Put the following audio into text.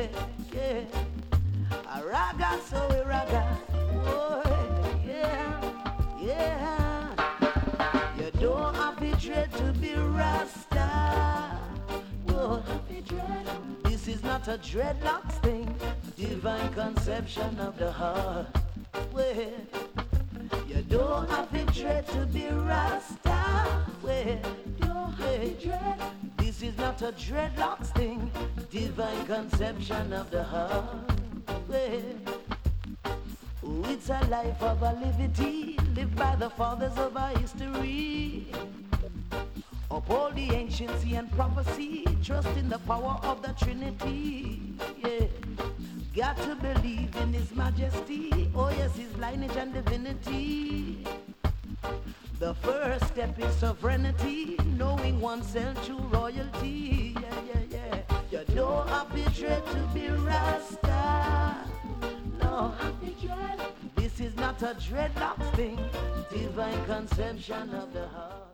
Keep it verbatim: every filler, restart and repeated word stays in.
yeah, yeah. A raga, so a raga, oh, yeah, yeah. You don't have to dread to be Rasta. Whoa. This is not a dreadlocks thing, divine conception of the heart. Well, you don't have to dread to be Rasta. Well, don't have to dread. This is not a dreadlocks thing, divine conception of the heart. Well, oh, it's a life of a liberty, lived by the fathers of our history. Uphold the anciency and prophecy, trust in the power of the Trinity. Yeah, got to believe in His majesty. Oh yes, His lineage and divinity. The first step is sovereignty, knowing oneself true royalty. Yeah, yeah, yeah. You don't have to dread to be Rasta. No, this is not a dreadlocks thing, divine conception of the heart.